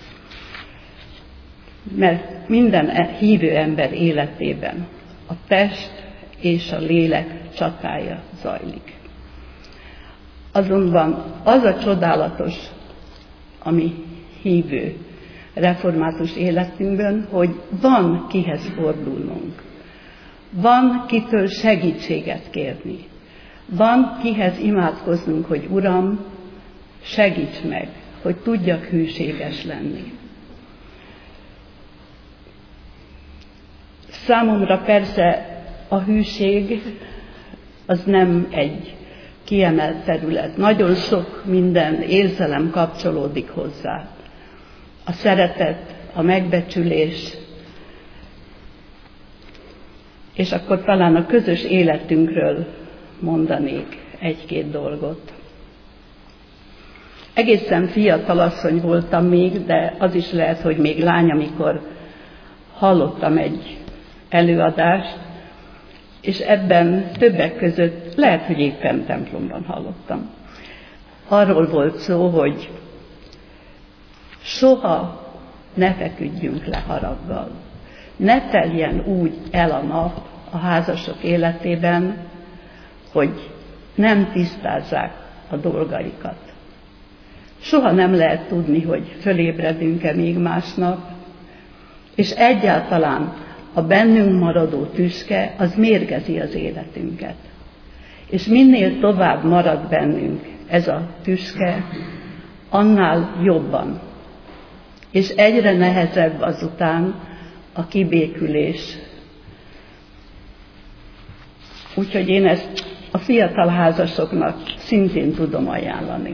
[SPEAKER 2] mert minden hívő ember életében a test és a lélek csatája zajlik. Azonban az a csodálatos, ami hívő református életünkben, hogy van kihez fordulnunk. Van kitől segítséget kérni. Van kihez imádkoznunk, hogy Uram, segíts meg, hogy tudjak hűséges lenni. Számomra persze a hűség az nem egy kiemelt terület. Nagyon sok minden érzelem kapcsolódik hozzá. A szeretet, a megbecsülés, és akkor talán a közös életünkről mondanék egy-két dolgot. Egészen fiatal asszony voltam még, de az is lehet, hogy még lány, amikor hallottam egy előadást, és ebben többek között, lehet, hogy éppen templomban hallottam. Arról volt szó, hogy soha ne feküdjünk le haraggal. Ne teljen úgy el a nap a házasok életében, hogy nem tisztázzák a dolgaikat. Soha nem lehet tudni, hogy fölébredünk-e még másnap, és egyáltalán a bennünk maradó tüske, az mérgezi az életünket. És minél tovább marad bennünk ez a tüske, annál jobban. És egyre nehezebb azután a kibékülés. Úgyhogy én ezt a fiatal házasoknak szintén tudom ajánlani.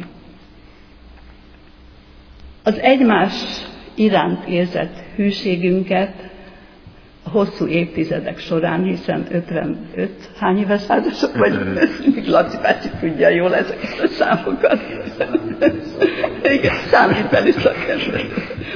[SPEAKER 2] Az egymás iránt érzett hűségünket a hosszú évtizedek során, hiszen ötvenöt, hány éves házasok vagy? Még Laci bácsi tudja jól ezeket a számokat. Igen, számítani szakember.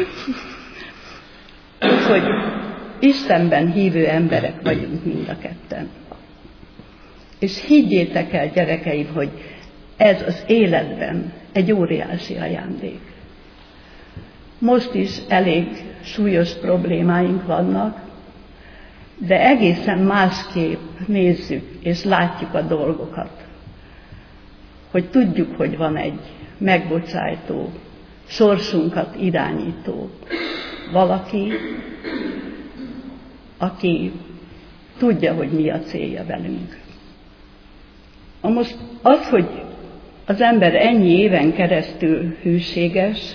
[SPEAKER 2] Úgyhogy Istenben hívő emberek vagyunk mind a ketten. És higgyétek el, gyerekeim, hogy ez az életben egy óriási ajándék. Most is elég súlyos problémáink vannak, de egészen másképp nézzük és látjuk a dolgokat. Hogy tudjuk, hogy van egy megbocsájtó, sorsunkat irányító valaki, aki tudja, hogy mi a célja velünk. Most az, hogy az ember ennyi éven keresztül hűséges,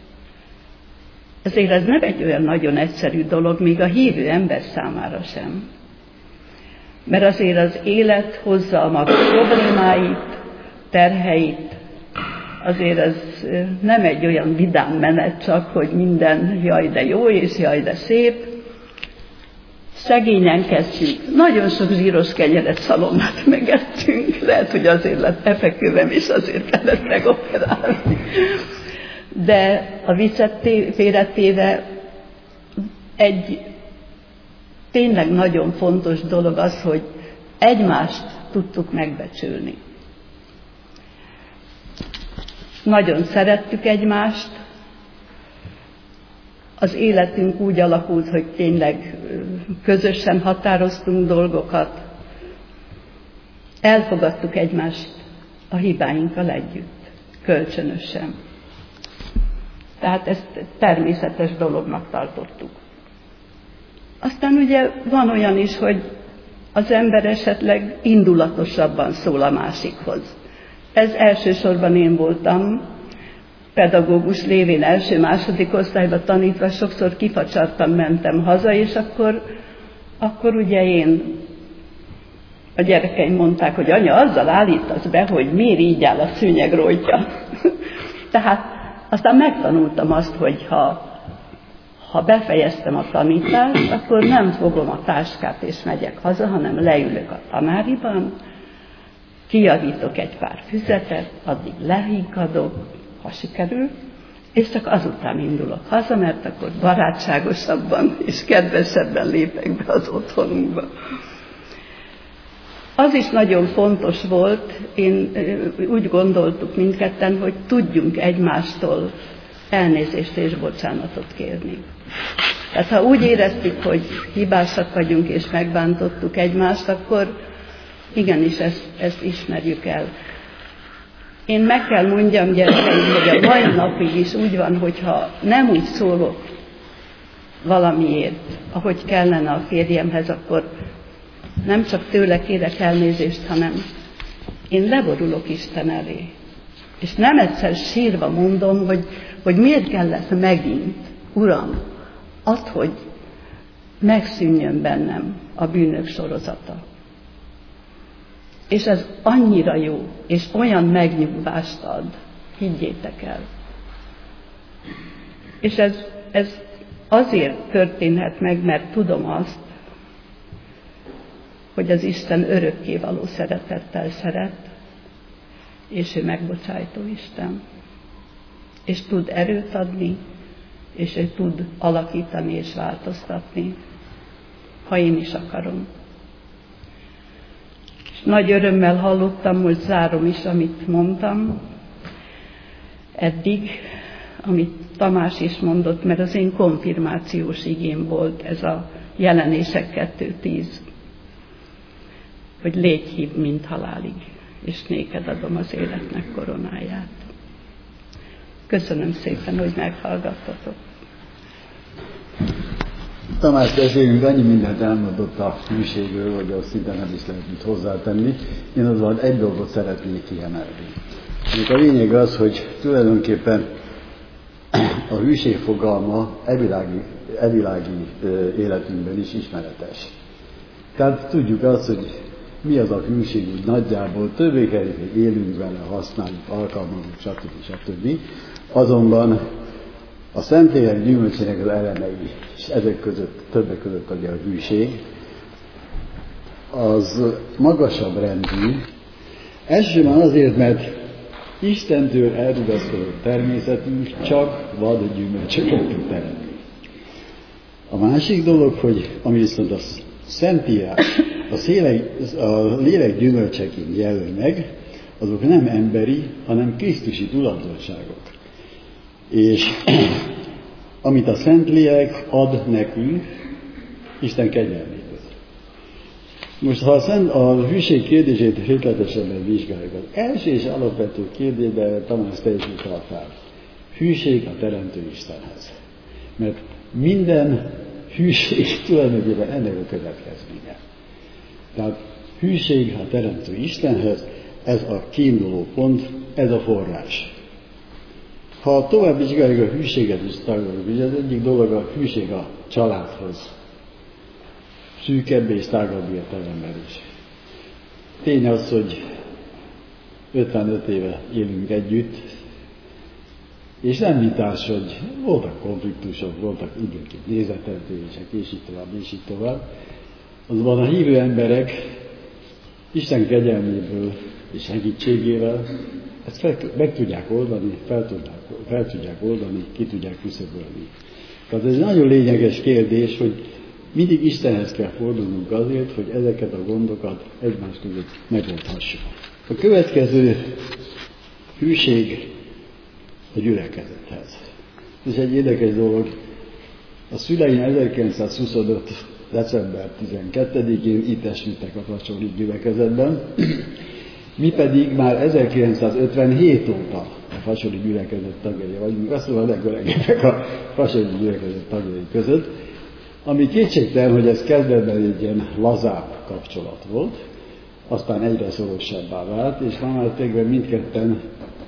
[SPEAKER 2] azért ez nem egy olyan nagyon egyszerű dolog, még a hívő ember számára sem. Mert azért az élet hozza a maga problémáit, terheit, azért ez nem egy olyan vidám menet csak, hogy minden jaj de jó és jaj de szép. Szegényen kezdjük. Nagyon sok zsíros kenyeret, szalonnát megettünk. Lehet, hogy azért lett efekövem, és azért kellett megoperálni. De a viccet félretéve egy tényleg nagyon fontos dolog az, hogy egymást tudtuk megbecsülni. Nagyon szerettük egymást, az életünk úgy alakult, hogy tényleg közösen határoztunk dolgokat, elfogadtuk egymást a hibáinkkal együtt, kölcsönösen. Tehát ezt természetes dolognak tartottuk. Aztán ugye van olyan is, hogy az ember esetleg indulatosabban szól a másikhoz. Ez elsősorban én voltam, pedagógus lévén első-második osztályba tanítva sokszor kifacsartam, mentem haza, és akkor, akkor ugye én, a gyerekeim mondták, hogy anya, azzal állítasz be, hogy miért így áll a szőnyeg rojtja. Tehát aztán megtanultam azt, hogy ha, ha befejeztem a tanítást, akkor nem fogom a táskát és megyek haza, hanem leülök a tanáriban, kijavítok egy pár füzetet, addig lehiggadok, ha sikerül, és csak azután indulok haza, mert akkor barátságosabban és kedvesebben lépek be az otthonunkba. Az is nagyon fontos volt, én úgy gondoltuk mindketten, hogy tudjunk egymástól elnézést és bocsánatot kérni. Tehát ha úgy éreztük, hogy hibásak vagyunk és megbántottuk egymást, akkor igenis ezt, ezt ismerjük el. Én meg kell mondjam, gyerekeim, hogy a mai napig is úgy van, hogyha nem úgy szólok valamiért, ahogy kellene a férjemhez, akkor nem csak tőle kérek elnézést, hanem én leborulok Isten elé. És nem egyszer sírva mondom, hogy, hogy miért kellett megint, Uram, az, hogy megszűnjön bennem a bűnök sorozata. És ez annyira jó, és olyan megnyugvást ad, higgyétek el. És ez, ez azért történhet meg, mert tudom azt, hogy az Isten örökkévaló szeretettel szeret, és ő megbocsájtó Isten. És tud erőt adni, és ő tud alakítani és változtatni, ha én is akarom. És nagy örömmel hallottam, hogy zárom is, amit mondtam eddig, amit Tamás is mondott, mert az én konfirmációs igém volt ez a Jelenések kettő tíz, hogy légy hív, mint halálig, és néked adom az életnek koronáját. Köszönöm szépen, hogy meghallgattatok.
[SPEAKER 3] Tamás testvérünk annyi mindent elmondott a hűségről, hogy azt szinte nem is lehet mit hozzátenni. Én azonban egy dolgot szeretnék kiemelni. A lényeg az, hogy tulajdonképpen a hűség fogalma evilági, evilági életünkben is ismeretes. Tehát tudjuk azt, hogy mi az a hűség úgy nagyjából, többé-kevésbé élünk vele, használjuk, alkalmazunk, stb. stb. Azonban a Szentlélek gyümölcsének az elemei, és ezek között, többek között ugye a hűség, az magasabb rendű. Elsősorban azért, mert Istentől elrugaszkodott természetünk csak vad gyümölcsöket tud teremni. A másik dolog, hogy ami viszont a Szentírás, a, szélek, a lélek gyümölcseként jelöl meg, azok nem emberi, hanem krisztusi tulajdonságok. És amit a Szentlélek ad nekünk, Isten kegyelméből. Most, ha a, szent, a hűség kérdését részletesebben vizsgáljuk, az első és alapvető kérdésben Tamás te is utaltál. Hűség a Teremtő Istenhez. Mert minden hűség tulajdonképpen ennek a következménye. Tehát hűség a Teremtő Istenhez, ez a kiinduló pont, ez a forrás. Ha tovább vizsgáljuk a hűséget is tagoljuk, ugye az egyik dolog a hűség a családhoz. Szűkebb és tágabb értelemben is. Tény az, hogy ötvenöt éve élünk együtt, és nem vitás, hogy voltak konfliktusok, voltak időnként nézeteltérések, és így tovább, és így tovább. Azonban a hívő emberek Isten kegyelméből és segítségével ezt fel, meg tudják oldani, fel tudják, fel tudják oldani, ki tudják küszöbölni. Tehát ez egy nagyon lényeges kérdés, hogy mindig Istenhez kell fordulnunk azért, hogy ezeket a gondokat egymás között megoldhassuk. A következő hűség a gyülekezethez. Ez egy érdekes dolog. A szüleim ezerkilencszázhuszonöt. december tizenkettedikén itt esültek a Facsori gyülekezetben. Mi pedig már ezerkilencszázötvenhét óta a Facsori gyülekezet tagjai vagyunk, azt mondom, a legöregebbek a Facsori gyülekezet tagjai között, ami kétségtelen, hogy ez kezdetben egy ilyen lazább kapcsolat volt, aztán egyre szorosabbá vált, és ma már tényleg mindketten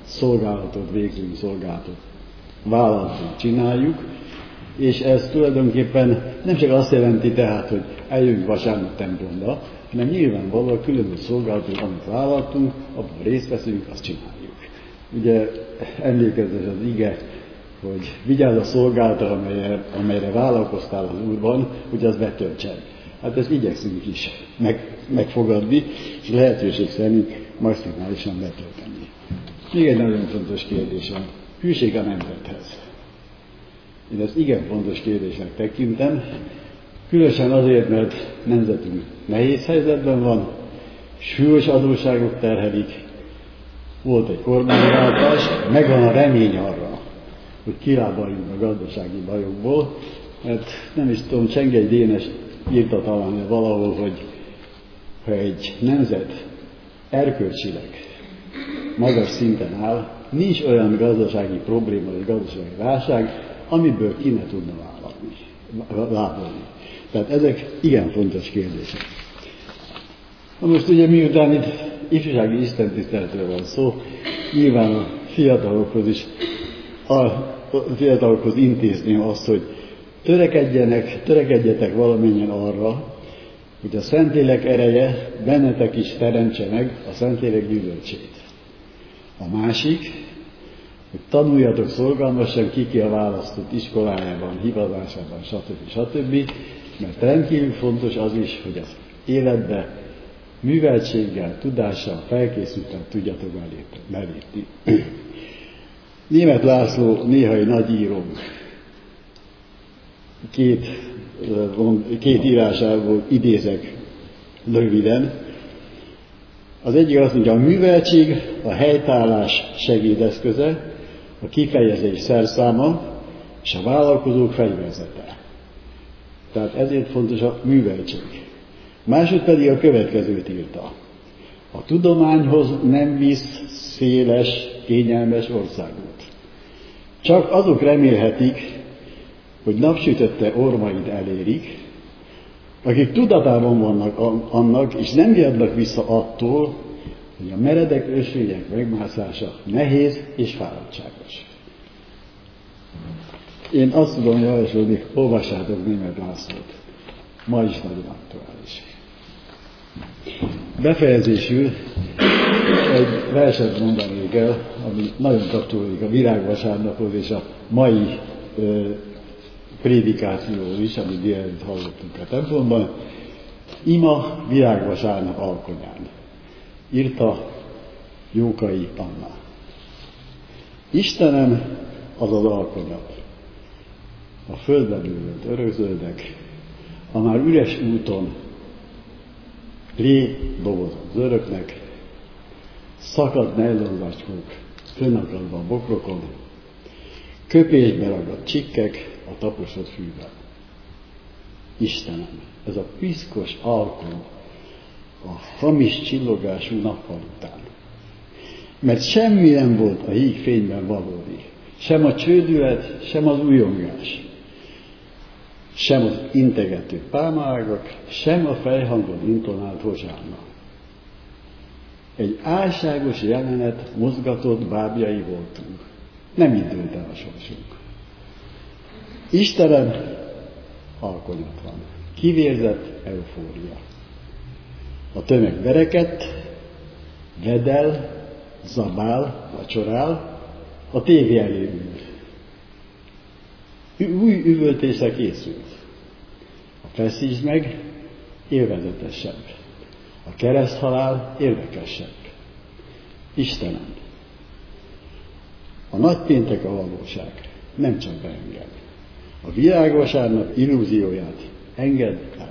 [SPEAKER 3] szolgálatot végzünk, szolgálatot vállalatot csináljuk, és ez tulajdonképpen nem csak azt jelenti tehát, hogy eljövünk vasárnap templomba, hanem nyilvánvalóan különböző szolgálatot, amit vállaltunk, abban részt veszünk, azt csináljuk. Ugye emlékezz az ige, hogy vigyázz a szolgálatra, amelyre, amelyre vállalkoztál az Úrban, hogy az betöltsen. Hát ezt igyekszünk is meg, megfogadni, és lehetőség szerint maximálisan betölteni. Még egy nagyon fontos kérdés van. Hűség a nemzethez. Én ezt igen fontos kérdésnek tekintem, különösen azért, mert nemzetünk nehéz helyzetben van, súlyos adósságok terhelik, volt egy kormányváltás, megvan a remény arra, hogy kilábaljunk a gazdasági bajokból, mert nem is tudom, Csengely Dénes írta talán valahol, hogy ha egy nemzet erkölcsileg magas szinten áll, nincs olyan gazdasági probléma, vagy gazdasági válság, amiből ki ne tudna lábolni. Tehát ezek igen fontos kérdések. Na most ugye miután itt ifjúsági istentiszteletről van szó, nyilván a fiatalokhoz is, a fiatalokhoz intézném azt, hogy törekedjenek, törekedjetek valamennyien arra, hogy a Szentlélek ereje bennetek is teremtse meg a Szentlélek gyümölcsét. A másik, hogy tanuljatok szolgalmasan, ki a választott iskolájában, hivatásában, stb. stb. Mert rendkívül fontos az is, hogy az életbe műveltséggel, tudással, felkészülten tudjatok belépni. Németh László néhai nagy írónk két, két írásából idézek röviden. Az egyik azt mondja, a műveltség a helytállás segédeszköze, a kifejezés szerszáma és a vállalkozók fegyverzete. Tehát ezért fontos a műveltség. Másod pedig a következőt írta. A tudományhoz nem visz széles, kényelmes országút. Csak azok remélhetik, hogy napsütötte ormaid elérik, akik tudatában vannak annak, és nem riadnak vissza attól, hogy a meredek ösvények megmászása nehéz és fáradtságos. Én azt tudom javasolni, olvassátok Németh Lászlót. Ma is nagyon aktuális. Befejezésül egy verset mondanék el, ami nagyon kapcsolódik a virágvasárnaphoz és a mai ö, prédikációhoz is, amit délelőtt hallottunk a templomban. Ima virágvasárnap alkonyán. Írta Jókai Anna. Istenem az az alkonyat. A földben ülött örökzöldek, a már üres úton lé dobozott zöröknek, szakadt nejlonzacskók fönnakadva a bokrokon, köpésbe ragadt csikkek a taposott fűben. Istenem, ez a piszkos alkony a hamis csillogású nappal után. Mert semmi nem volt a híg fényben valódi. Sem a csődület, sem az újongás. Sem az integető pálmaágak, sem a fejhangon intonált hozsánna. Egy álságos jelenet mozgatott bábjai voltunk. Nem így dőlt el a sorsunk. Istenem, alkonyat van. Kivérzett eufória. A tömeg verekedt, vedel, zabál, vacsorál, a tévé elé ül. Új üvöltésre készült. A feszítsd meg élvezetesebb. A kereszthalál érdekesebb. Istenem, a nagypéntek a valóság, nem csak beenged. A virágvasárnap illúzióját engedd el.